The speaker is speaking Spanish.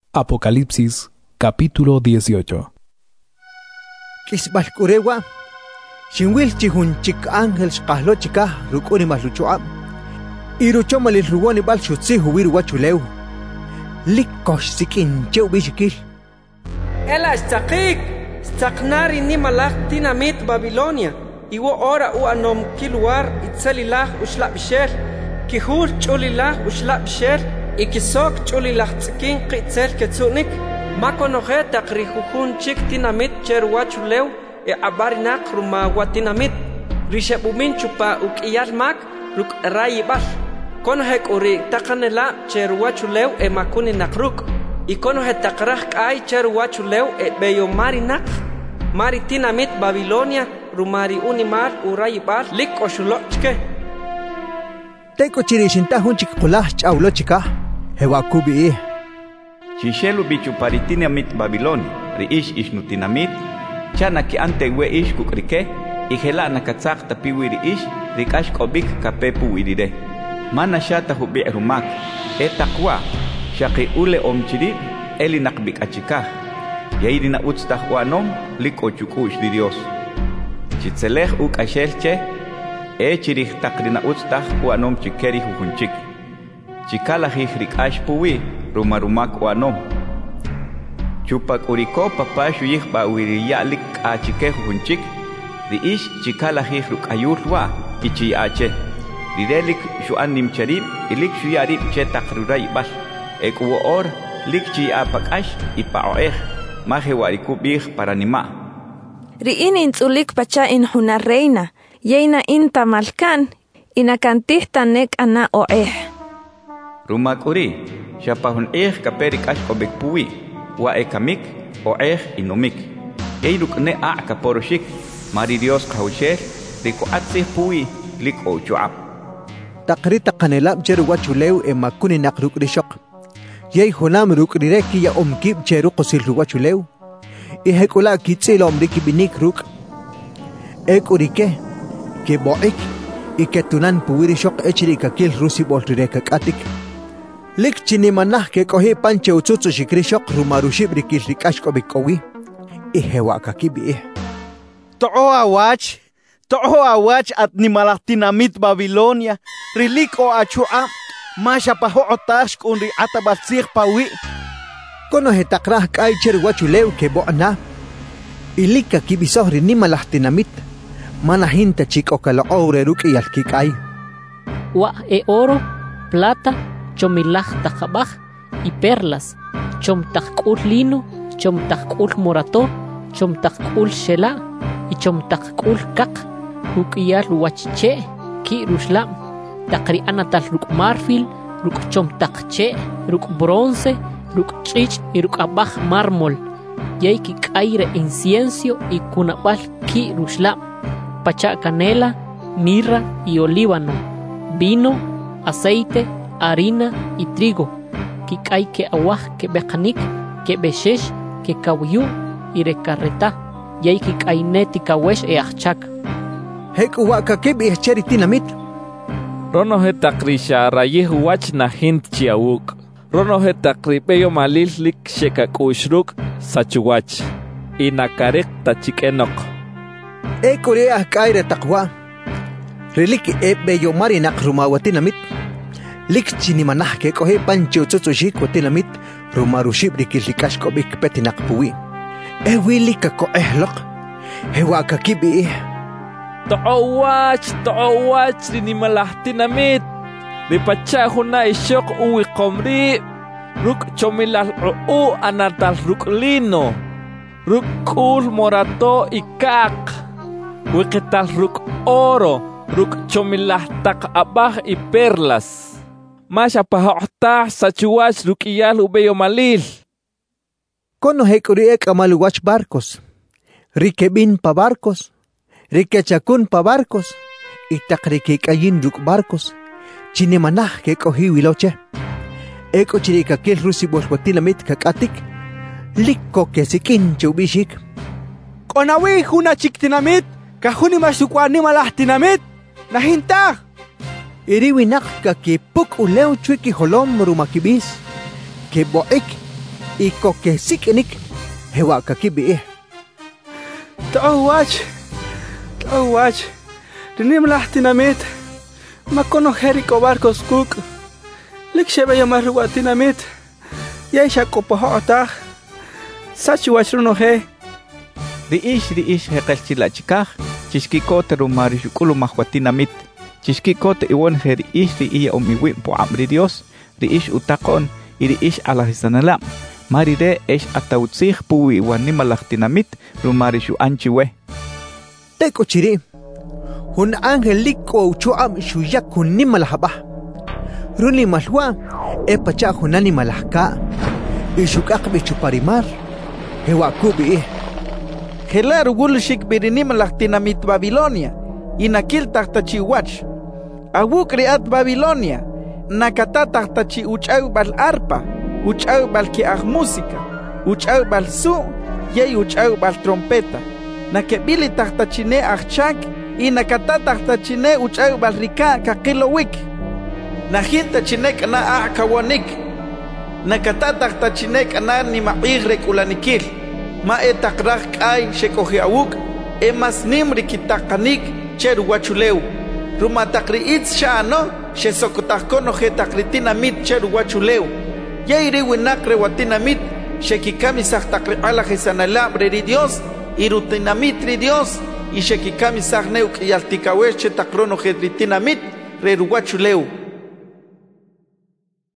Apocalipsis, capítulo 18. Kisbalkurewa, Shinwil chihun chik ángel shkahlo chika, rukuni masluchoa. Iruchoma lil ruwani bal shutsi huwiru wachuleu. Likosh sikin cheu bishikil. Ela staknari ni malak dinamit Babilonia. Iwo ora u anom kiluar itzalilah ushlab sher. Kihur chulilah ushlab sher. Ikisok chulilah tzikin qitzel ketsunik. Makonoje takrihuhun chik dinamit cherwachuleu. E abarinak ruma watinamit. Rishabumin chupa ukiyal mak ruk rayibal. Konohek uri takanela cherwachuleu e makuni nakruk. Ikonohe takrah ay cherwachuleu e beyo marinak. Maritinamit Babilonia rumari unimal urayibal lik oshulochke. Teko chirishinta hunchik kulah chaulo chika. Hewakubi. Chishelu bichu paritinamit Babilonia riish ishnutinamit. Chana ki ante we ish kukrike. Ihela nakatsak tapiwi riish rikash kobik kapepu wiride. Mana shata hubi rumak. Etakwa. Shaki ule omchiri eli nakbik achikah. Yairi na utstah wanom lik ochukush di Dios. Chitzelech uk ashelche. Chirich takri na utstah wanom chikeri huhunchik. Chikala hihrik ashpuwi rumarumak wanom. Chupak uriko papashu yih ba wiriya lik achike huhunchik. Riish chikala hihruk ayurwa ichi ache. Rirelik shuan nimcharib ilik shuyarib che takruray bal. Ekuwo or lik chi apakash ipaoeh. Maje warikubih para nima. Riin intzulik pacha in huna reina. Yeina inta malkan. Inakantihta nek ana oeh. Rumak uri. Shapahun kaperik ash obek puwi. Wa ekamik oeh inomik. Eiruk ne kaporoshik. Mari Dios kahusher. Riko atsih puwi lik o chuap. Takrita kanelab jeru wachuleu e makuni nakruk rishok. Yay hunam ruk rireki ya omkib cheru qosil ruwachuleu. Ihekula kitsil omriki binik ruk. Ek urike. Ke boik. Ike tunan puwiri shok echirika kil rusi bolrireka katik. Lik chini manah ke kohi panche utsutsu shikri shok rumarushib rikil rikashko bikowi. Ihewaka kibi. To'o awach at nimalaktinamit Babilonia. Rilik o achua. Masha paho otash kunri atabatsir pawi. Kono hetakrah kay cherwachuleu ke bo'na. Ilika kibisohri ni malahtinamit. Manahinta chik o kalaore ruki yalkikay. Wa e oro, plata, chomilah takabah y perlas. Chom takul lino, chom takul morato, chom takul shela y chom takul kak. Rukiyal wachiche ki ruslam. Takri anatal ruk marfil, ruk chom takche, ruk bronce, ruk chich y ruk abaj mármol. Yay ki kaire incienso y kunabal ki ruslam. Pacha canela, mirra y olíbano. Vino, aceite, harina y trigo. Ki kay ke awaj ke bekanik, ke beshesh, ke kawiyu y recarreta. Yay ki kaineti kawesh e achak. Hek uwaka kibi cheritinamit. Rono he takrisha rayih wach na hint chiawuk. Rono he takripeyo malil lik shekakushruk sachuwach. Inakarek tachikenok. Korea kaire takwa. Reliki beyo marinak rumawatinamit. Lik chini manah ke kohe pancho tsotsoshik watinamit. Rumarushib rikillikashko bik petinak puwi. Wilika ko ehlok. Hewaka kibi. To'owach ni malahtinamit. Di pachaho na isyok uwi komri. Ruk chomilal u anatal ruklino. Rukul morato ikak. Wikital ruk oro. Ruk chomilah tak abah i perlas. Masya pahohtah sachuwach rukiyal ubeyo malil. Kono hekuriek amaluwach barcos. Rikebin pa barcos. Rikechakun pa barcos. Itakrikikayin ruk barcos. Chinemanah ke kohi wiloche. Eko chirika kil rusi bolwatinamit kakatik. Likko ke sikin chubishik. Konawi huna chiktinamit. Kahuni masukwani malahtinamit. Nahinta. Iriwinak ka ke puk uleo chwiki holom rumakibis. Ke boik. y kokesikinik hewakakibi. Tawach, rinim lahtinamit, makono heriko barcos cook, likshebe yamarruatinamit, yaisha kopohota, sachuach runohe. Riish heqelchilachikaj, chishkikote rumarishukulu mahwatinamit, chishkikote iwon riish iya omiwi po amri Dios, riish utakon, y riish alahisanalam. Maride esh atautzih puwi wanimalahtinamit rumarishu anchiwe. Teko chiri, hun angeliko uchuam shuyak hunimalahaba. Runi malwa, epacha hunani malahka, ishukak bichuparimar, hewakubi. Helar gulshik birinimalahtinamit Babilonia, inakil tahtachiwach. Awuk riat Babilonia, nakata tahtachi uchau bal arpa. Uchau bal ki música, uchau bal su, yey uchau bal trompeta. Nakebili tahtachine achak, y nakata tahtachine uchau bal rika kakilowik. Najinta chinek na akawanik. Nakata tahtachine kana ni maigre kulanikil. Ma etakrak ay shekohiawuk, emas nimri kitakanik cheruachuleu. Rumatakri itz shano, shesokotakono hetakritina mit cheruachuleu. Yairi winakre watinamit, shekikami sahtakre ala jesanala breri Dios, irutinamitri Dios, y shekikami sahneuk y altikaweche takrono jedritinamit, reruachuleu.